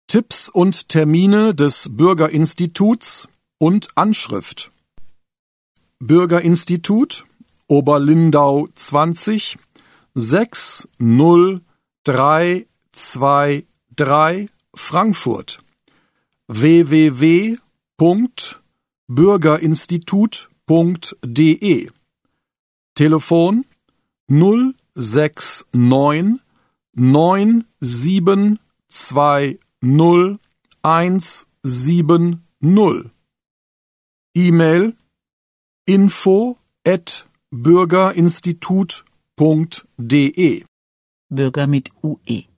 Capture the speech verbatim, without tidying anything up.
Tipps und Termine des Bürgerinstituts und Anschrift. Bürgerinstitut Oberlindau zwanzig sechs null drei zwei drei Frankfurt w w w punkt bürgerinstitut punkt de Telefon null sechs neun neun sieben zwei null eins sieben null E-Mail info at bürgerinstitut punkt de Bürger mit U E.